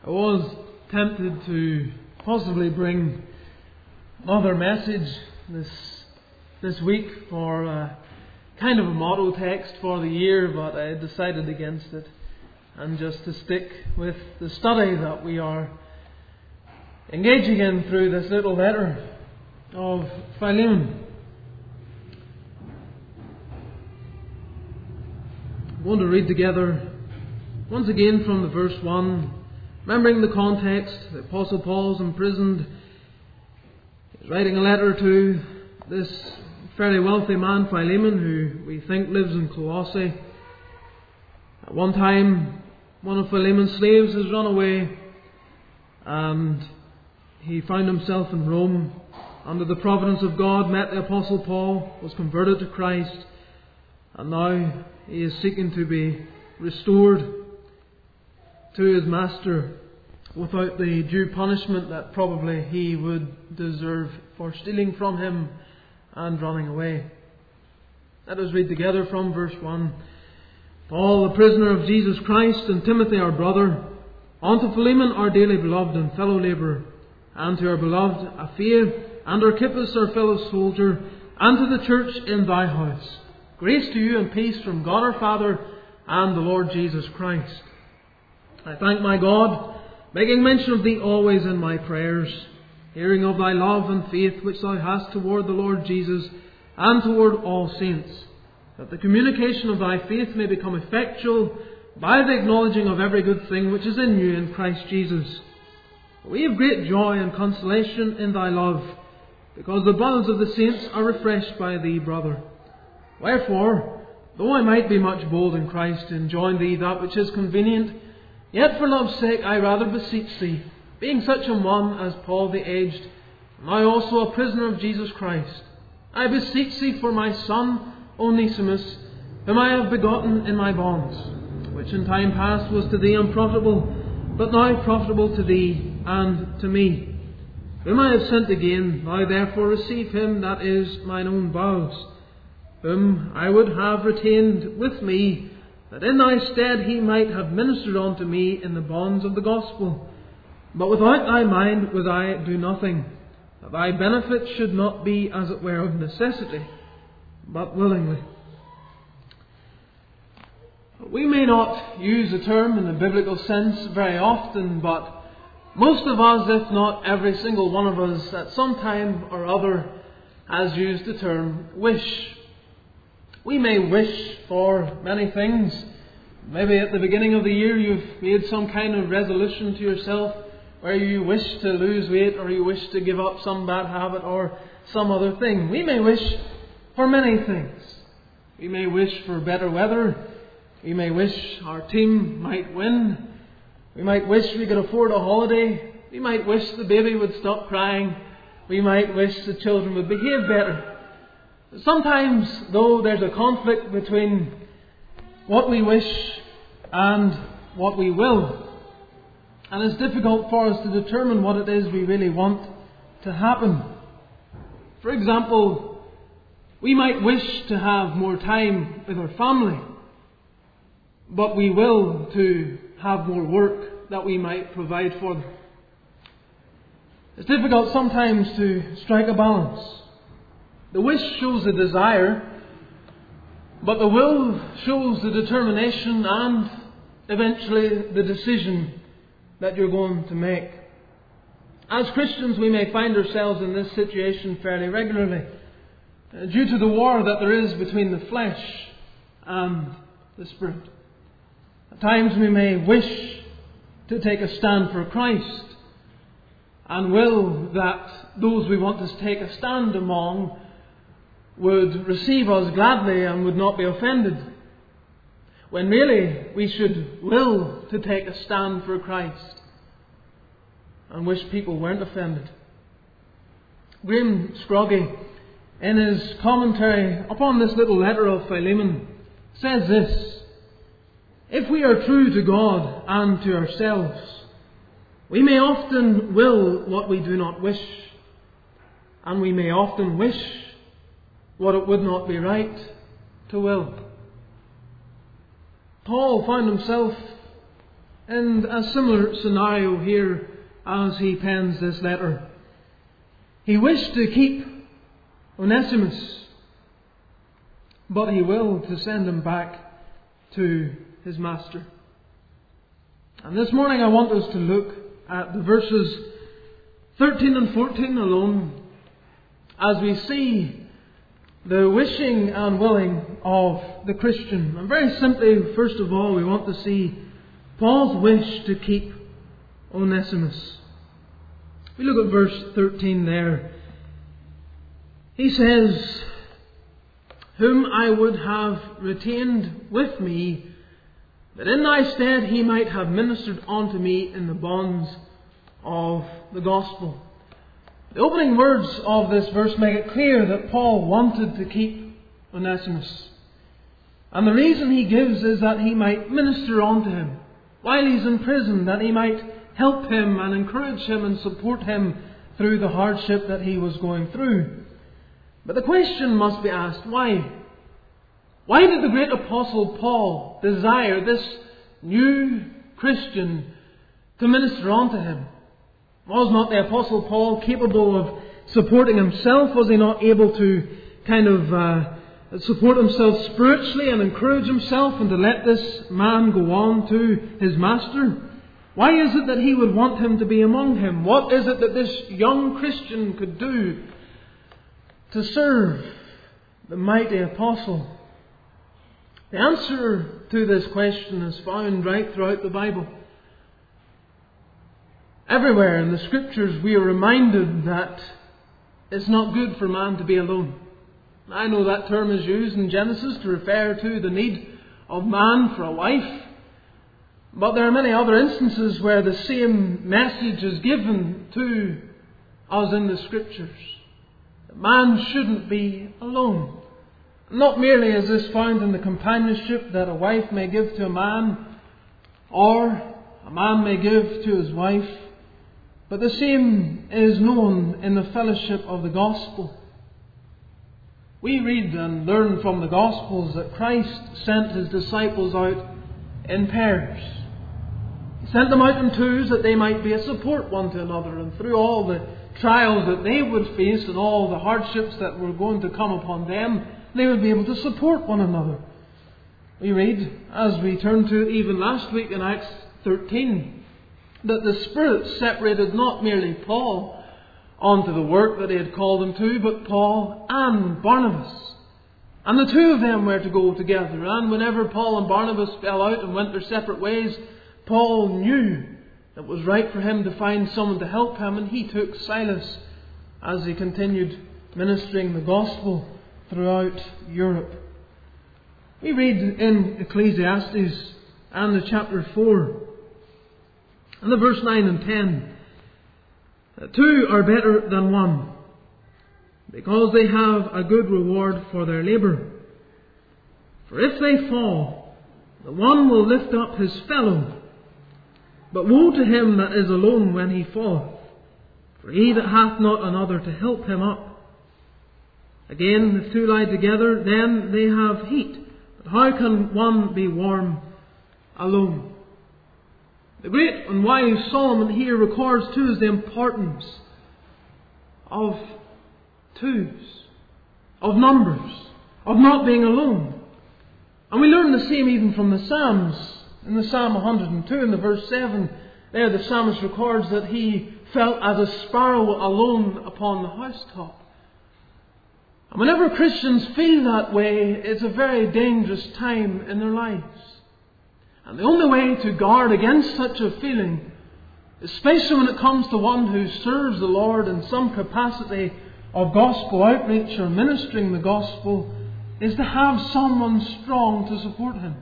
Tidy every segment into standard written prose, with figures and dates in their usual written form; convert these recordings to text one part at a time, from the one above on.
I was tempted to possibly bring another message this week for kind of a motto text for the year, but I decided against it and just to stick with the study that we are engaging in through this little letter of Philemon. I'm going to read together once again from the verse 1. Remembering the context, the Apostle Paul's imprisoned. He's writing a letter to this fairly wealthy man, Philemon, who we think lives in Colossae. At one time, one of Philemon's slaves has run away, and he found himself in Rome. Under the providence of God, met the Apostle Paul, was converted to Christ, and now he is seeking to be restored to his master without the due punishment that probably he would deserve for stealing from him and running away. Let us read together from verse 1. Paul, the prisoner of Jesus Christ, and Timothy our brother, unto Philemon our dearly beloved and fellow labourer, and to our beloved Apphia, and Archippus our fellow soldier, and to the church in thy house. Grace to you and peace from God our Father and the Lord Jesus Christ. I thank my God, making mention of thee always in my prayers, hearing of thy love and faith which thou hast toward the Lord Jesus and toward all saints, that the communication of thy faith may become effectual by the acknowledging of every good thing which is in you in Christ Jesus. We have great joy and consolation in thy love, because the bowels of the saints are refreshed by thee, brother. Wherefore, though I might be much bold in Christ to enjoin thee that which is convenient, yet for love's sake I rather beseech thee, being such an one as Paul the aged, now also a prisoner of Jesus Christ, I beseech thee for my son Onesimus, whom I have begotten in my bonds, which in time past was to thee unprofitable, but now profitable to thee and to me, whom I have sent again. Thou therefore receive him that is mine own bowels, whom I would have retained with me, that in thy stead he might have ministered unto me in the bonds of the gospel. But without thy mind would I do nothing, that thy benefit should not be as it were of necessity, but willingly. We may not use the term in the biblical sense very often, but most of us, if not every single one of us, at some time or other has used the term wish. We may wish for many things. Maybe at the beginning of the year you've made some kind of resolution to yourself where you wish to lose weight, or you wish to give up some bad habit or some other thing. We may wish for many things. We may wish for better weather. We may wish our team might win. We might wish we could afford a holiday. We might wish the baby would stop crying. We might wish the children would behave better. Sometimes, though, there's a conflict between what we wish and what we will. And it's difficult for us to determine what it is we really want to happen. For example, we might wish to have more time with our family, but we will to have more work that we might provide for them. It's difficult sometimes to strike a balance. The wish shows the desire, but the will shows the determination and eventually the decision that you're going to make. As Christians, we may find ourselves in this situation fairly regularly due to the war that there is between the flesh and the Spirit. At times we may wish to take a stand for Christ and will that those we want to take a stand among would receive us gladly and would not be offended, when really we should will to take a stand for Christ and wish people weren't offended. Graham Scroggie, in his commentary upon this little letter of Philemon, says this: if we are true to God and to ourselves, we may often will what we do not wish, and we may often wish what it would not be right to will. Paul found himself in a similar scenario here as he pens this letter. He wished to keep Onesimus, but he willed to send him back to his master. And this morning I want us to look at the verses 13 and 14 alone as we see the wishing and willing of the Christian. And very simply, first of all, we want to see Paul's wish to keep Onesimus. We look at verse 13 there. He says, "Whom I would have retained with me, that in thy stead he might have ministered unto me in the bonds of the gospel." The opening words of this verse make it clear that Paul wanted to keep Onesimus. And the reason he gives is that he might minister unto him while he's in prison, that he might help him and encourage him and support him through the hardship that he was going through. But the question must be asked, why? Why did the great apostle Paul desire this new Christian to minister unto him? Was not the apostle Paul capable of supporting himself? Was he not able to support himself spiritually and encourage himself and to let this man go on to his master? Why is it that he would want him to be among him? What is it that this young Christian could do to serve the mighty apostle? The answer to this question is found right throughout the Bible. Everywhere in the Scriptures we are reminded that it's not good for man to be alone. I know that term is used in Genesis to refer to the need of man for a wife. But there are many other instances where the same message is given to us in the Scriptures. That man shouldn't be alone. Not merely is this found in the companionship that a wife may give to a man, or a man may give to his wife, but the same is known in the fellowship of the gospel. We read and learn from the Gospels that Christ sent His disciples out in pairs. He sent them out in twos that they might be a support one to another, and through all the trials that they would face and all the hardships that were going to come upon them, they would be able to support one another. We read, as we turned to it even last week in Acts 13, that the Spirit separated not merely Paul onto the work that He had called him to, but Paul and Barnabas. And the two of them were to go together. And whenever Paul and Barnabas fell out and went their separate ways, Paul knew it was right for him to find someone to help him, and he took Silas as he continued ministering the gospel throughout Europe. We read in Ecclesiastes and the chapter 4 and the verse 9 and 10, "Two are better than one, because they have a good reward for their labour. For if they fall, the one will lift up his fellow. But woe to him that is alone when he falleth, for he that hath not another to help him up. Again, if two lie together, then they have heat. But how can one be warm alone?" The great and wise Solomon here records to us the importance of twos, of numbers, of not being alone. And we learn the same even from the Psalms. In the Psalm 102, in the verse 7, there the psalmist records that he felt as a sparrow alone upon the housetop. And whenever Christians feel that way, it's a very dangerous time in their lives. And the only way to guard against such a feeling, especially when it comes to one who serves the Lord in some capacity of gospel outreach or ministering the gospel, is to have someone strong to support him.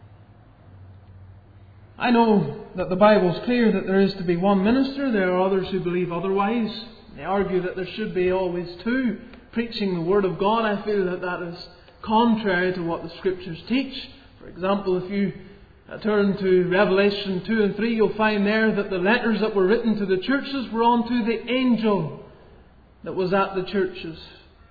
I know that the Bible is clear that there is to be one minister. There are others who believe otherwise. They argue that there should be always two preaching the Word of God. I feel that that is contrary to what the Scriptures teach. For example, if you turn to Revelation 2 and 3, you'll find there that the letters that were written to the churches were unto the angel that was at the churches.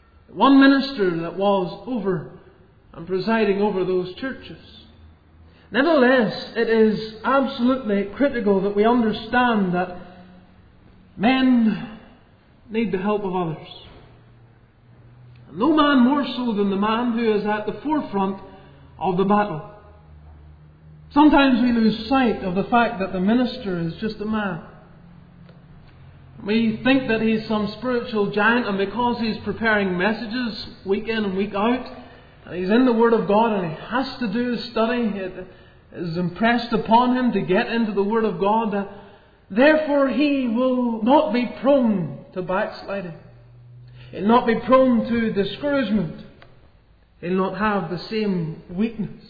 One minister that was over and presiding over those churches. Nevertheless, it is absolutely critical that we understand that men need the help of others. And no man more so than the man who is at the forefront of the battle. Sometimes we lose sight of the fact that the minister is just a man. We think that he's some spiritual giant, and because he's preparing messages week in and week out, and he's in the Word of God and he has to do his study, it is impressed upon him to get into the Word of God, that therefore he will not be prone to backsliding. He'll not be prone to discouragement. He'll not have the same weakness.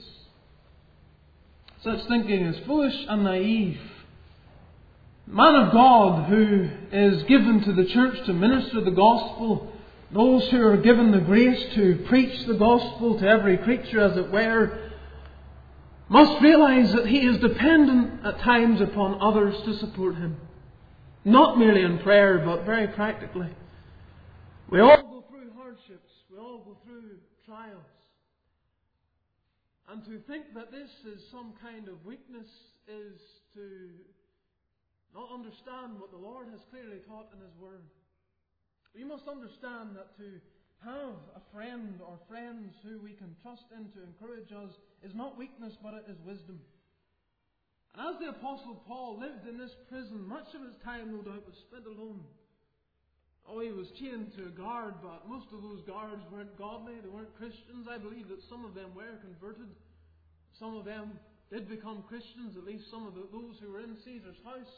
Such thinking is foolish and naive. Man of God who is given to the church to minister the gospel, those who are given the grace to preach the gospel to every creature as it were, must realize that he is dependent at times upon others to support him. Not merely in prayer, but very practically. We all go through hardships. We all go through trials. And to think that this is some kind of weakness is to not understand what the Lord has clearly taught in His Word. We must understand that to have a friend or friends who we can trust in to encourage us is not weakness, but it is wisdom. And as the Apostle Paul lived in this prison, much of his time, no doubt, was spent alone. Oh, he was chained to a guard, but most of those guards weren't godly, they weren't Christians. I believe that some of them were converted. Some of them did become Christians, at least some of those who were in Caesar's house.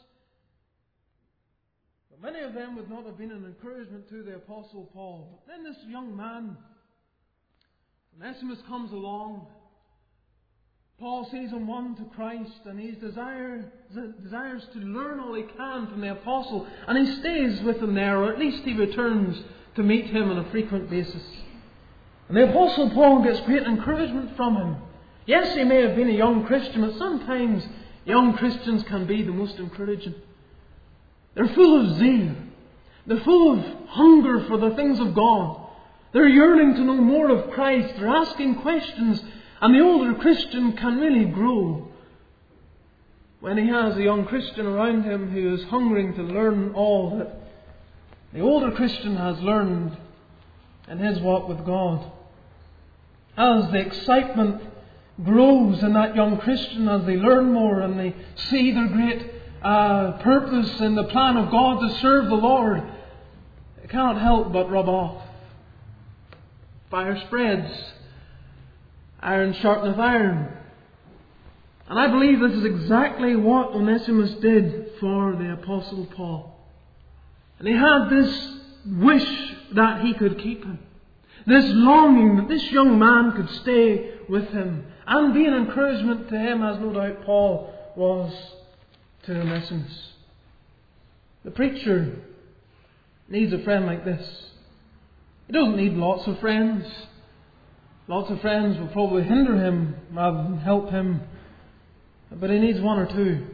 But many of them would not have been an encouragement to the Apostle Paul. But then this young man, Onesimus, comes along. Paul sees him won to Christ, and he desires to learn all he can from the Apostle, and he stays with him there, or at least he returns to meet him on a frequent basis. And the Apostle Paul gets great encouragement from him. Yes, he may have been a young Christian, but sometimes young Christians can be the most encouraging. They're full of zeal. They're full of hunger for the things of God. They're yearning to know more of Christ. They're asking questions. And the older Christian can really grow when he has a young Christian around him who is hungering to learn all that the older Christian has learned in his walk with God. As the excitement grows in that young Christian, as they learn more and they see their great purpose in the plan of God to serve the Lord, it cannot help but rub off. Fire spreads. Iron sharpeneth iron. And I believe this is exactly what Onesimus did for the Apostle Paul. And he had this wish that he could keep him. This longing that this young man could stay with him and be an encouragement to him, as no doubt Paul was to Onesimus. The preacher needs a friend like this. He doesn't need lots of friends. Lots of friends will probably hinder him rather than help him. But he needs one or two.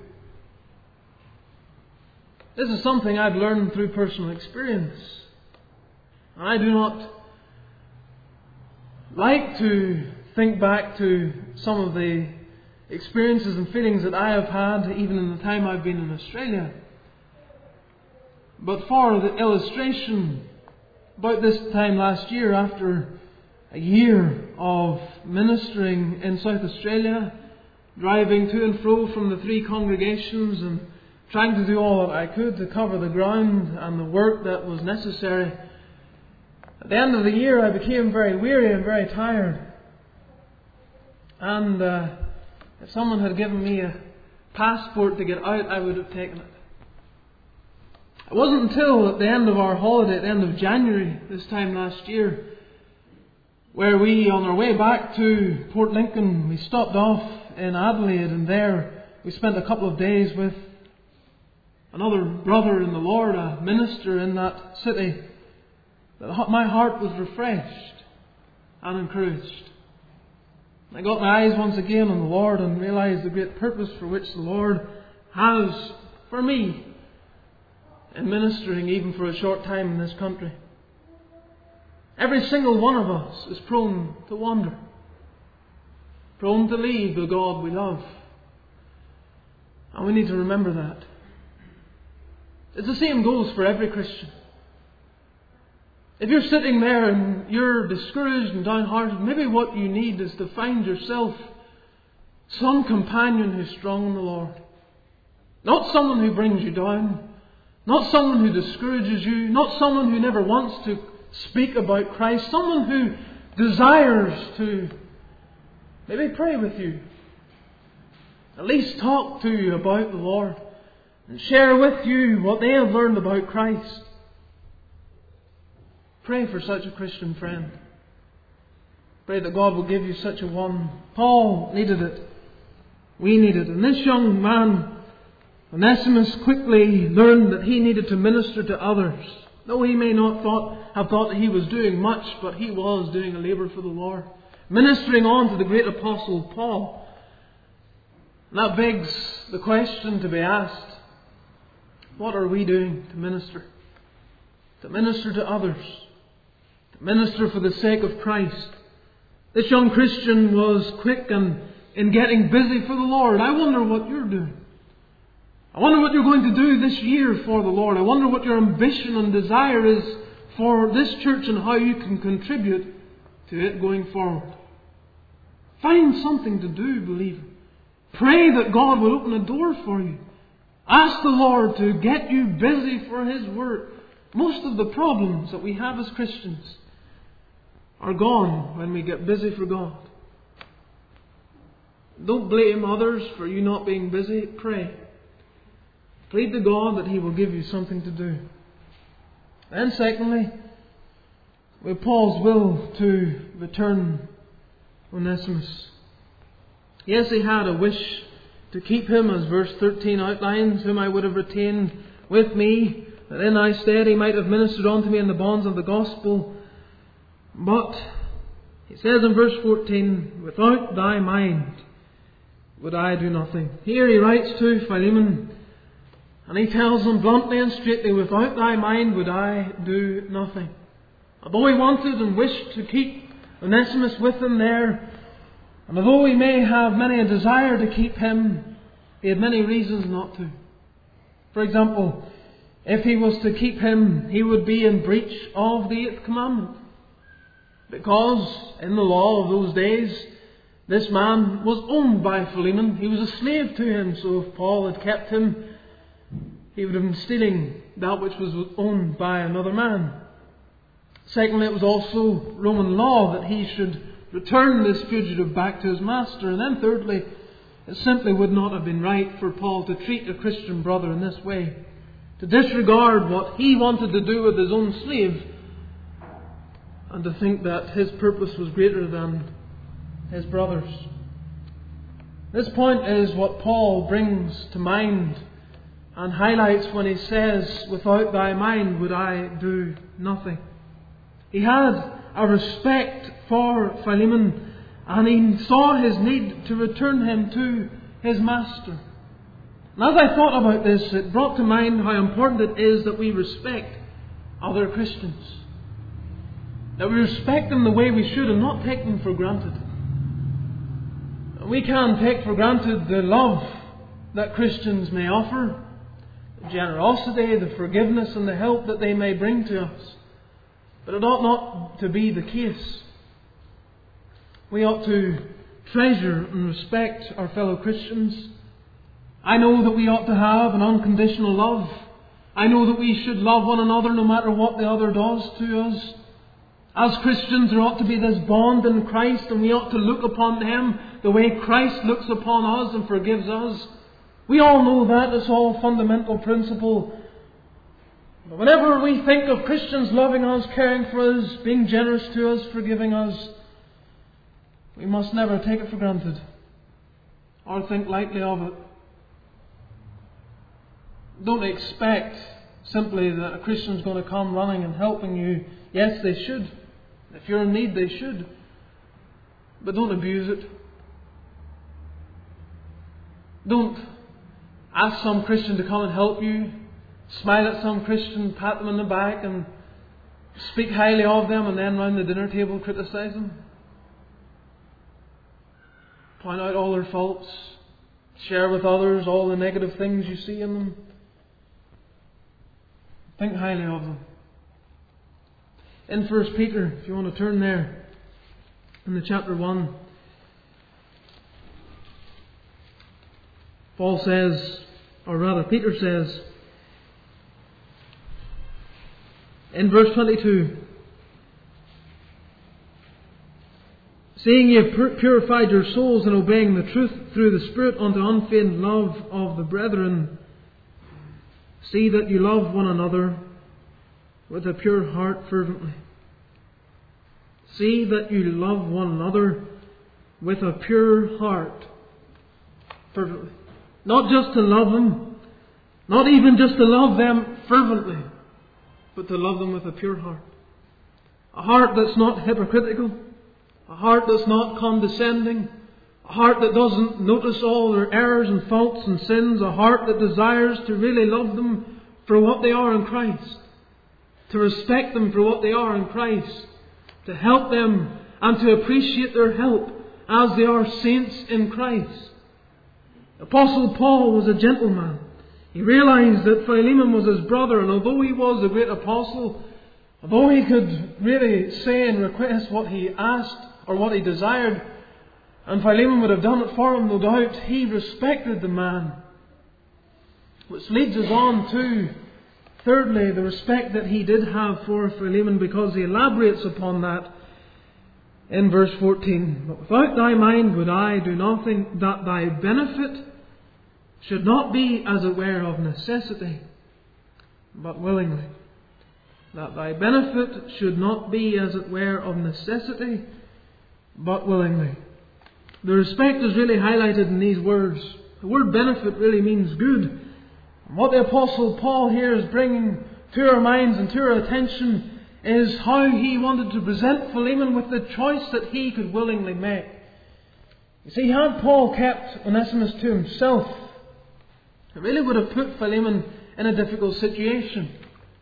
This is something I've learned through personal experience. I do not like to think back to some of the experiences and feelings that I have had even in the time I've been in Australia. But for the illustration, about this time last year, after a year of ministering in South Australia, driving to and fro from the 3 congregations and trying to do all that I could to cover the ground and the work that was necessary. At the end of the year I became very weary and very tired. And if someone had given me a passport to get out, I would have taken it. It wasn't until at the end of our holiday, at the end of January this time last year, where we, on our way back to Port Lincoln, we stopped off in Adelaide, and there we spent a couple of days with another brother in the Lord, a minister in that city, that my heart was refreshed and encouraged. I got my eyes once again on the Lord and realised the great purpose for which the Lord has for me in ministering even for a short time in this country. Every single one of us is prone to wander. prone to leave the God we love. And we need to remember that. It's the same goes for every Christian. If you're sitting there and you're discouraged and downhearted, maybe what you need is to find yourself some companion who's strong in the Lord. Not someone who brings you down. Not someone who discourages you. Not someone who never wants to speak about Christ. Someone who desires to maybe pray with you. At least talk to you about the Lord. And share with you what they have learned about Christ. Pray for such a Christian friend. Pray that God will give you such a one. Paul needed it. We need it. And this young man, Onesimus, quickly learned that he needed to minister to others. Though he may not have thought that he was doing much, but he was doing a labour for the Lord. Ministering on to the great apostle Paul. And that begs the question to be asked. What are we doing to minister? To minister to others. To minister for the sake of Christ. This young Christian was quick in getting busy for the Lord. I wonder what you're doing. I wonder what you're going to do this year for the Lord. I wonder what your ambition and desire is for this church and how you can contribute to it going forward. Find something to do, believer. Pray that God will open a door for you. Ask the Lord to get you busy for His work. Most of the problems that we have as Christians are gone when we get busy for God. Don't blame others for you not being busy. Pray. Plead to God that He will give you something to do. And secondly, with Paul's will to return Onesimus. Yes, he had a wish to keep him, as verse 13 outlines, whom I would have retained with me, that in thy stead he might have ministered unto me in the bonds of the gospel. But, he says in verse 14, without thy mind would I do nothing. Here he writes to Philemon, and he tells him bluntly and straightly, without thy mind would I do nothing. Although he wanted and wished to keep Onesimus with him there, and although he may have many a desire to keep him, he had many reasons not to. For example, if he was to keep him, he would be in breach of the 8th commandment. Because in the law of those days, this man was owned by Philemon. He was a slave to him. So if Paul had kept him, he would have been stealing that which was owned by another man. Secondly, it was also Roman law that he should return this fugitive back to his master. And then thirdly, it simply would not have been right for Paul to treat a Christian brother in this way. To disregard what he wanted to do with his own slave, and to think that his purpose was greater than his brother's. This point is what Paul brings to mind and highlights when he says, without thy mind would I do nothing. He had a respect for Philemon, and he saw his need to return him to his master. And as I thought about this, it brought to mind how important it is that we respect other Christians. That we respect them the way we should and not take them for granted. We can take for granted the love that Christians may offer, the generosity, the forgiveness and the help that they may bring to us. But it ought not to be the case. We ought to treasure and respect our fellow Christians. I know that we ought to have an unconditional love. I know that we should love one another no matter what the other does to us. As Christians, there ought to be this bond in Christ, and we ought to look upon them the way Christ looks upon us and forgives us. We all know that. It's all a fundamental principle. But whenever we think of Christians loving us, caring for us, being generous to us, forgiving us, we must never take it for granted or think lightly of it. Don't expect simply that a Christian is going to come running and helping you. Yes, they should. If you're in need, they should. But don't abuse it. Don't ask some Christian to come and help you. Smile at some Christian, pat them on the back and speak highly of them, and then round the dinner table criticize them. point out all their faults, share with others all the negative things you see in them. Think highly of them. In 1 Peter, if you want to turn there, in the chapter 1, Paul says, or rather Peter says, in verse 22, seeing ye have purified your souls in obeying the truth through the Spirit unto unfeigned love of the brethren, see that you love one another with a pure heart fervently. See that you love one another with a pure heart fervently. Not just to love them, not even just to love them fervently, but to love them with a pure heart. A heart that's not hypocritical, a heart that's not condescending, a heart that doesn't notice all their errors and faults and sins, a heart that desires to really love them for what they are in Christ, to respect them for what they are in Christ, to help them and to appreciate their help as they are saints in Christ. Apostle Paul was a gentleman. He realized that Philemon was his brother, and although he was a great apostle, although he could really say and request what he asked or what he desired, and Philemon would have done it for him, no doubt, he respected the man. Which leads us on to, thirdly, the respect that he did have for Philemon, because he elaborates upon that in verse 14. But without thy mind would I do nothing, that thy benefit should not be as it were of necessity, but willingly. That thy benefit should not be as it were of necessity, but willingly. The respect is really highlighted in these words. The word benefit really means good. And what the Apostle Paul here is bringing to our minds and to our attention is how he wanted to present Philemon with the choice that he could willingly make. You see, had Paul kept Onesimus to himself, it really would have put Philemon in a difficult situation.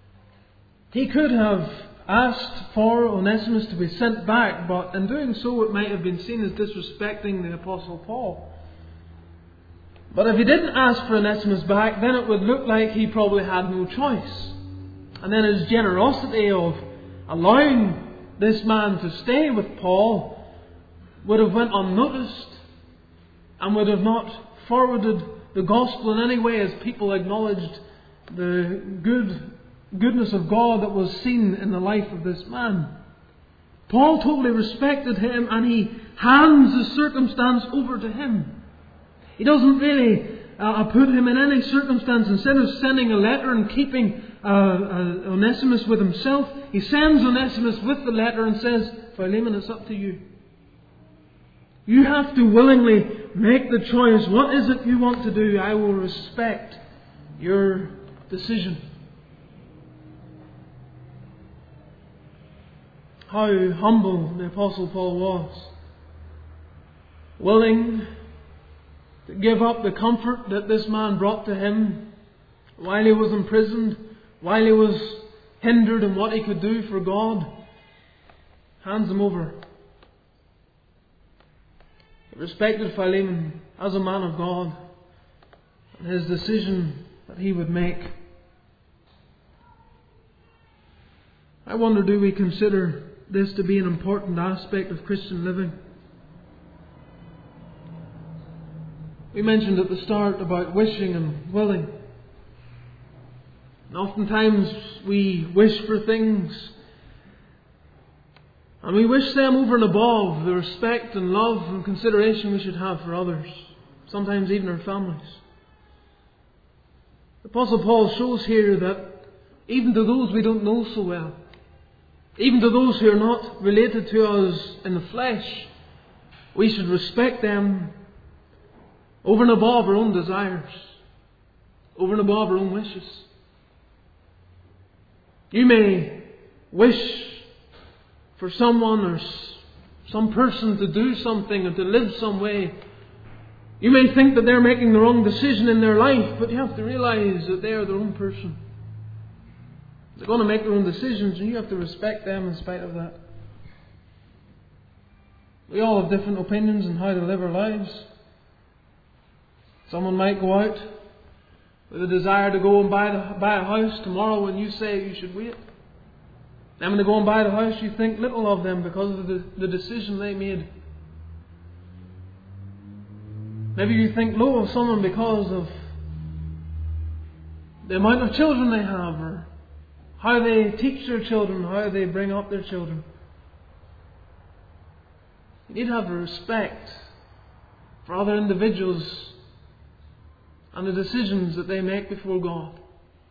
He could have asked for Onesimus to be sent back, but in doing so it might have been seen as disrespecting the Apostle Paul. But if he didn't ask for Onesimus back, then it would look like he probably had no choice. And then his generosity of allowing this man to stay with Paul would have went unnoticed and would have not forwarded the gospel in any way as people acknowledged the goodness of God that was seen in the life of this man. Paul totally respected him, and he hands the circumstance over to him. He doesn't really put him in any circumstance. Instead of sending a letter and keeping Onesimus with himself, he sends Onesimus with the letter and says, Philemon, it's up to you. You have to willingly make the choice. What is it you want to do? I will respect your decision. How humble the Apostle Paul was. Willing to give up the comfort that this man brought to him while he was imprisoned, while he was hindered in what he could do for God. Hands him over. He respected Philemon as a man of God and his decision that he would make. I wonder, do we consider this to be an important aspect of Christian living? We mentioned at the start about wishing and willing. And oftentimes we wish for things, and we wish them over and above the respect and love and consideration we should have for others, sometimes even our families. The Apostle Paul shows here that even to those we don't know so well, even to those who are not related to us in the flesh, we should respect them over and above our own desires, over and above our own wishes. You may wish for someone or some person to do something or to live some way. You may think that they're making the wrong decision in their life, but you have to realize that they are their own person. They're going to make their own decisions, and you have to respect them in spite of that. We all have different opinions on how to live our lives. Someone might go out with a desire to go and buy a house tomorrow when you say you should wait. Then when they go and buy the house, you think little of them because of the decision they made. Maybe you think low of someone because of the amount of children they have, or how they teach their children, how they bring up their children. You need to have respect for other individuals and the decisions that they make before God.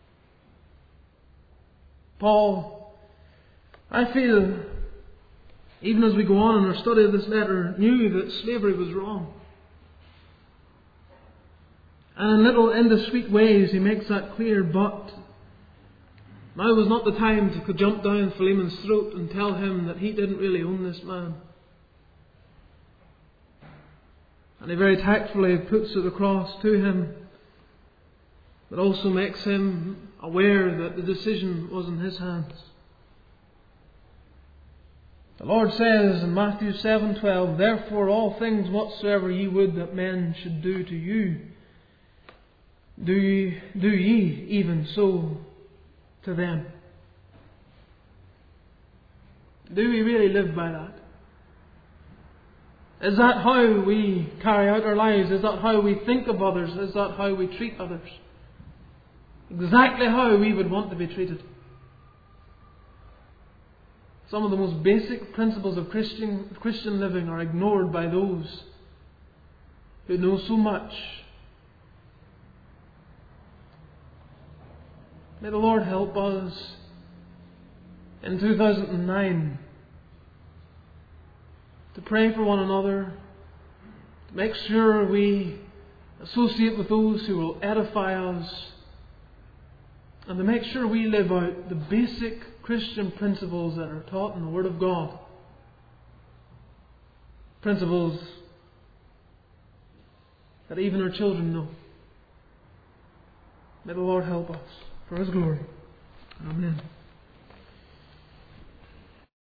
Paul, I feel, even as we go on in our study of this letter, knew that slavery was wrong. And in little indiscreet ways he makes that clear, but now was not the time to jump down Philemon's throat and tell him that he didn't really own this man. And he very tactfully puts it across to him, but also makes him aware that the decision was in his hands. The Lord says in Matthew 7:12, "Therefore all things whatsoever ye would that men should do to you, do ye even so to them." Do we really live by that? Is that how we carry out our lives? Is that how we think of others? Is that how we treat others? Exactly how we would want to be treated. Some of the most basic principles of Christian living are ignored by those who know so much. May the Lord help us in 2009 to pray for one another, to make sure we associate with those who will edify us, and to make sure we live out the basic Christian principles that are taught in the Word of God. Principles that even our children know. May the Lord help us for His glory. Amen.